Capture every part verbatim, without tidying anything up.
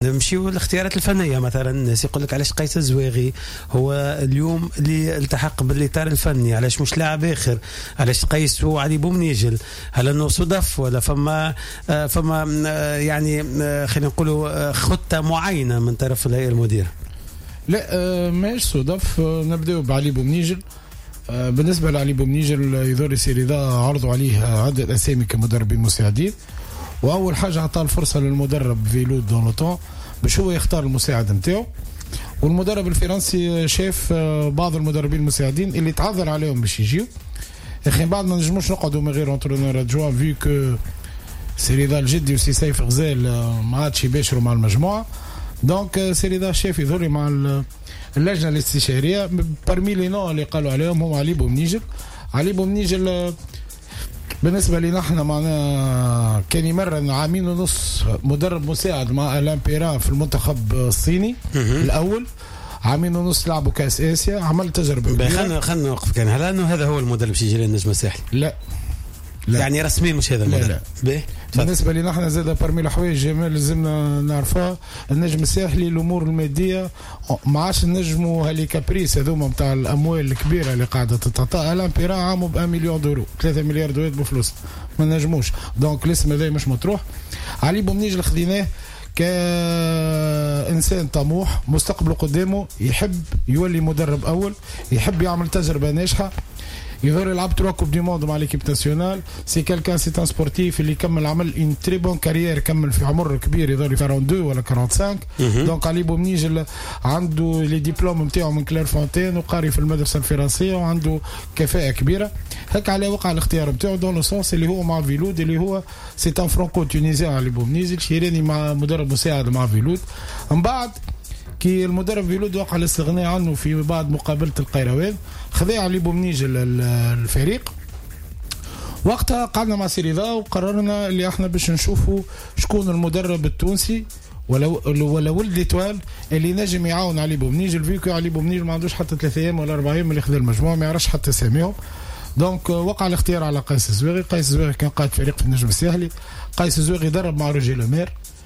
نمشيو الاختيارات الفنيه. مثلا الناس يقول لك علاش قيس الزويغي هو اليوم اللي التحق بالاطار الفني، علاش مش لاعب اخر، علاش قيس وعلي بومنيجل، هل انه صدف ولا فما فما يعني خلينا نقولوا خطه معينه من طرف الهيئه المديره؟ لا ماهيش صدف. نبداو بعلي بومنيجل. بالنسبه لعلي بومنيجل يدور يصير اذا عرضوا عليه عده اسامي كمدربين مساعدين، واول حاجه عطى الفرصه للمدرب فيلود دون لو طون باش هو يختار المساعد نتاعو، والمدرب الفرنسي شاف بعض المدربين المساعدين اللي تعذر عليهم باش يجيو. اخي بعد ما نجموش نقعدوا من غير انترونور ادجوان في كو سيريدا الجدي وسي سيف غزال ما عادش يباشروا مع المجموعه، دونك سيريدا شاف يظهر مع اللجنه الاستشاريه. برمي لي نو اللي قالوا عليهم هو علي بومنيجل. علي بومنيجل بالنسبه لنا احنا معنا كان يمرن عامين ونص مدرب مساعد مع الان بيرا في المنتخب الصيني الاول، عامين ونص لعبوا كاس اسيا، عمل تجربه. خلينا خلينا نوقف. كان هل انه هذا هو المدرب باش يجي للنجم الساحلي؟ لا لا يعني رسميا مش هذا المدرب. لا لا. بالنسبه لنا احنا زاد برمي الحوايج جمال لازمنا نعرفها. النجم الساحلي الامور الماديه ما عادش نجموا هالي كابريس هذوما نتاع الاموال الكبيره اللي قاعده تتعطى. الان بيرا عامو ب مليون دورو، ثلاثة مليار دولار بفلوس، ما نجموش. دونك الاسم هذا مش مطروح. علي بومنيجل خديناه كإنسان طموح مستقبله قدامه، يحب يولي مدرب أول، يحب يعمل تجربة ناجحة، يظهر يلعب تروا كوب دي موند مع ليكيب ناسيونال. سي كالكان سي ان سبورتيف اللي كمل عمل ان تري بون كارير، كمل في عمر كبير يظهر اثنين وأربعين ولا خمسة وأربعين. دونك علي بومنيجل عنده لي ديبلوم نتاعو من كلير فونتين وقاري في المدرسه الفرنسيه وعنده كفاءه كبيره. هيك على وقع الاختيار نتاعو دون لو سونس اللي هو مع فيلود اللي هو سي ان فرانكو تونيزيان. علي بومنيجل شيراني مع مدرب مساعد مع فيلود. من بعد كي المدرب فيلود وقع الاستغناء عنه في بعد مقابله القيروان، خذا علي بومنيجل الفريق. وقتها قعدنا مع سيريدا وقررنا اللي احنا باش نشوفوا شكون المدرب التونسي ولا ولا ولد ليتوال اللي نجم يعاون علي بومنيجل، فيكو علي بومنيجل ما عندوش حتى ثلاثة ايام ولا أربعة ايام اللي خذا المجموعه، ما يعرفش حتى ساميهم. دونك وقع الاختيار على قيس الزويغي. قيس الزويغي كان قائد فريق في النجم الساحلي. قيس الزويغي درب مع روجي لومير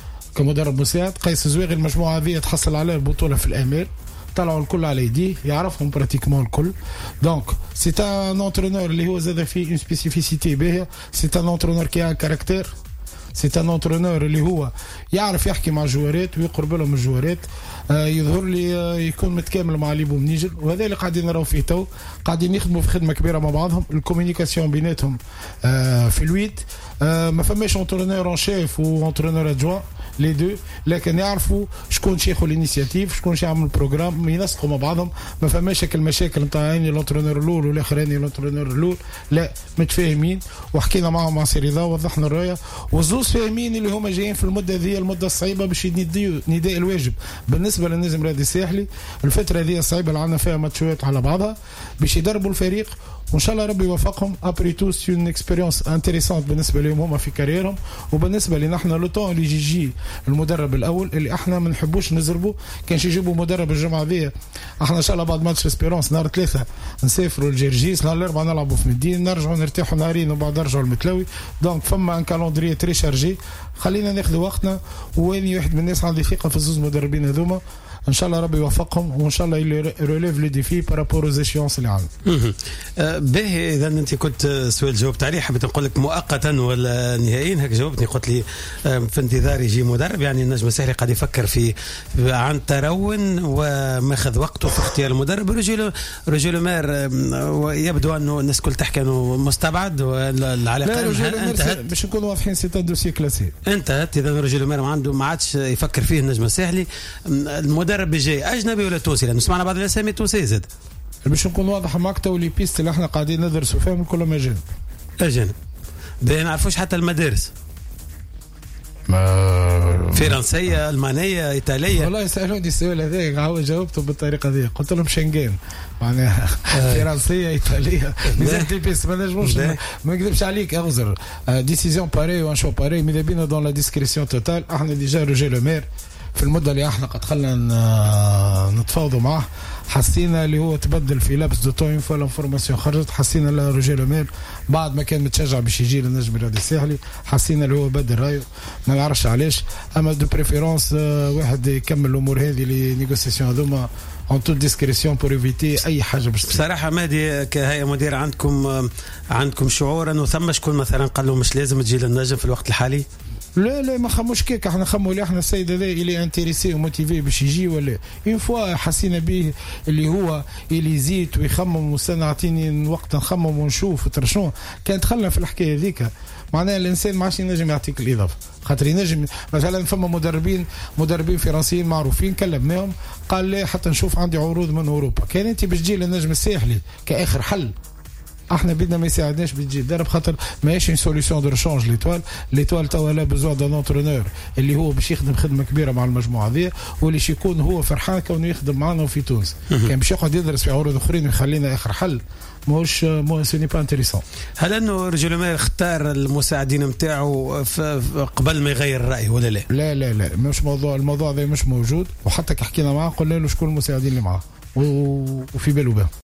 كمدرب مساعد. قيس الزويغي المجموعه هذه تحصل على البطوله في الامير، طلعوا الكل على يديه، يعرفهم براتيكمون الكل. دونك سي ان اونترونور اللي هو زاد فيه اون سبيسيفيسيتي باهيه. سي ان اونترونور كي ان كاركتير. سي ان اونترونور اللي هو يعرف يحكي مع الجوارات ويقرب لهم الجوارات. آه يظهر لي آه يكون متكامل مع علي بومنيجل، وهذا اللي قاعدين نراو فيه تو. قاعدين يخدموا في خدمه كبيره مع بعضهم، الكوميونيكاسيون بيناتهم آه في الويد. آه ما فماش اونترونور ان شيف وانترونور ادجوان لي دو، لكن يعرفوا شكون شيخوا الانيشياتيف، شكون يعمل البروغرام، ينسقوا مع بعضهم. ما فماش المشاكل نتاع عيني الانترونور الاول والاخراني الانترونور الاول، لا متفاهمين. وحكينا معهم مع سيريدا ووضحنا الرؤيه، والزوز فاهمين اللي هما جايين في المده ذي المده الصعيبه باش يديو نداء الواجب بالنسبه للنجم الرياضي الساحلي. الفتره هذه الصعيبه اللي عندنا فيها ماتشات على بعضها باش يدربوا الفريق، وان شاء الله ربي يوفقهم. ابري تو سي اون اكسبيريونس انتريسانت بالنسبه لهم هما في كاريرهم، وبالنسبه لنا احنا لو طون اللي يجي يجي المدرب الاول اللي احنا ما نحبوش نزربوا. كان يجيبوا مدرب الجمعه ذي احنا ان شاء الله بعد ماتش اسبيرونس نهار ثلاثه نسافروا لجرجيس، نهار الاربعاء نلعبوا في مدين، نرجعوا نرتاحوا نهارين وبعد نرجعوا المتلوي. دونك فما ان كالندري تري شارجي، خلينا ناخذ وقتنا. وين واحد من الناس عندي ثقه في الزوز مدربين هذوما، ان شاء الله ربي يوفقهم، وان شاء الله يريليف لو ديفي بارابور aux échéances اللي عندنا. باهي اذا انت كنت سؤال جاوبت عليه، حبيت نقول لك مؤقتا ولا نهائيا. هيك جاوبتني قلت لي في انتظار يجي مدرب. يعني النجم الساحلي قاعد يفكر في عن ترون وماخذ وقته في اختيار المدرب. رجل رجل مار يبدو انه الناس كل تحكي انه مستبعد والعلاقه انتهت. باش نكونوا واضحين سي ان دوسي كلاسي انتهت. اذا رجل مار ما عنده ما عادش يفكر فيه النجم الساحلي. المدرب الجاي اجنبي ولا تونسي؟ لانه سمعنا بعض الاسامي التونسيه زاد. باش نكون واضح معك تو لي بيست اللي احنا قاعدين ندرسوا فيهم كلهم اجانب. اجانب ما نعرفوش حتى المدارس. ما فرنسيه، المانيه، ايطاليه. والله يسالوني السؤال هذا عاود جاوبته بالطريقه دي، قلت لهم شنغن معناها فرنسيه ايطاليه مازال لي بيست ما نجموش. ما نكذبش عليك اغزر ديسيزيون باري وان شو باري، ماذا بينا دون لا ديسكريسيون توتال. احنا ديجا روجي لومير في المده اللي احنا قد خلنا نتفاوضوا معه حسينا اللي هو تبدل في لابس دو تو. فوا لانفورماسيون خرجت حسينا لا روجيه لومير بعد ما كان متشجع باش يجي للنجم الرياضي الساحلي حسينا اللي هو بدل رايه ما نعرفش علاش. اما دو بريفيرونس واحد يكمل الامور هذه لي نيغوسياسيون هذوما en toute discrétion pour éviter اي حاجه. بس بصراحه مادي كهيئه مدير عندكم عندكم شعور انه ثم شكون مثلا قال له مش لازم تجي للنجم في الوقت الحالي؟ لا لا ما خموش كيك احنا خموا اللي احنا السيد هذا اللي انتريسي وموتيفي باش يجي ولا اون فوا حسينا به اللي هو اللي يزيد ويخمم وستنى اعطيني وقت نخمم ونشوف وترشون كان دخلنا في الحكايه هذيك معناها الانسان ما عادش ينجم يعطيك الاضافه خاطر ينجم مثلا فما مدربين مدربين فرنسيين معروفين كلمناهم قال لي حتى نشوف عندي عروض من اوروبا. كان انت باش تجي للنجم الساحلي كاخر حل احنا بدنا ما يساعدناش بتجي تدرب خاطر ماهيش اون سوليسيون دو ريشونج. ليتوال ليتوال توا لا بزوا دان اونترونور اللي هو باش يخدم خدمه كبيره مع المجموعه هذه واللي يكون هو فرحان كونه يخدم معنا في تونس. كان باش يقعد يدرس في عروض اخرين ويخلينا اخر حل موش مو سيني با انتريسون. هل انه رجل ما اختار المساعدين نتاعو قبل ما يغير الراي ولا لا؟ لا لا لا مش موضوع الموضوع هذا مش موجود. وحتى كي حكينا معاه قلنا له شكون المساعدين اللي معاه وفي باله بهم.